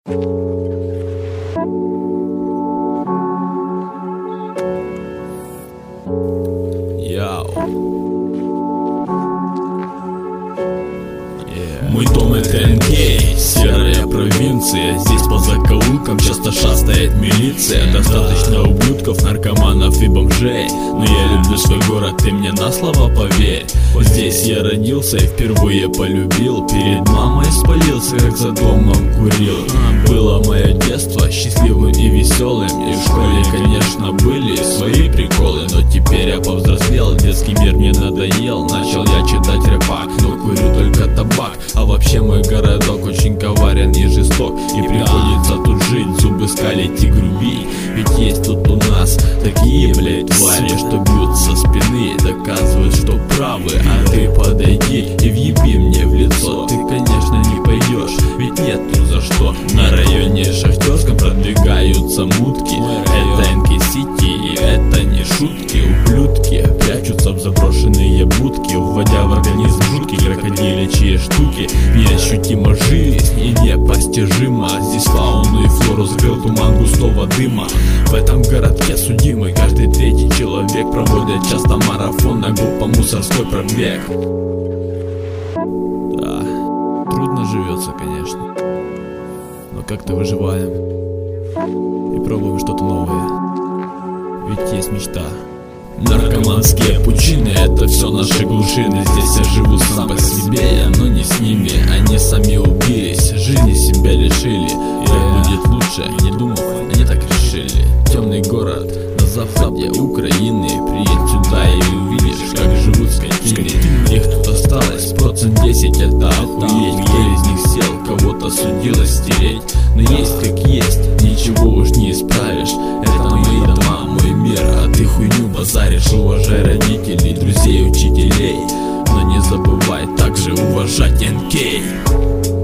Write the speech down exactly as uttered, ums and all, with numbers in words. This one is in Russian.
Мой дом — это эн кей, серая провинция. Здесь по закоулкам часто шастает милиция. Достаточно ублюдков, наркоманов и бомжей, но я люблю свой город, ты мне на слово поверь. Здесь я родился и впервые полюбил. Перед мамой спалился, как за домом курил. Было мое детство счастливым и веселым, и в школе, конечно, были свои приколы. Но теперь я повзрослел, детский мир мне надоел. Начал я читать рэпак, но курю только табак. А вообще мой городок очень коварен и жесток, и приходится тут жить, зубы скалить и грубить. Ведь есть тут у нас такие, блядь, твари, что бьют со спины, доказывают, что правы. А ты подойди и въеби мне в лицо. Ты, конечно, не пойдешь, ведь нет тут за что. На районе Шахтерском продвигаются мутки. Это эн кей-сити, и это не шутки. Ублюдки прячутся в заброшенные будки, вводя в организм жуткие крокодилячьи штуки. Неощутима жизнь и непостижима. Здесь фауну и флору закрыл туман густого дыма. В этом городке судимый каждый третий человек. Проводит часто марафон на группа мусорской пробег. Да, трудно живется, конечно, но как-то выживаем и пробуем что-то новое, ведь есть мечта. Наркоманские пучины — это все наши глушины. Здесь я живу сам по себе, я, но не с ними. Они сами убились, жизни себя лишили. И так будет лучше, не думав, они так решили. Темный город на западе Украины. Приедь сюда и увидишь, как живут скотины. Их тут осталось процент десять, это охуеть. Кто из них сел, кого-то судилось стереть. Но есть как есть, ничего уж не исправишь. Это мои дома, мой мир, а ты хуйню базаришь. Уважай родителей, друзей, учителей, но не забывай также уважать эн кей.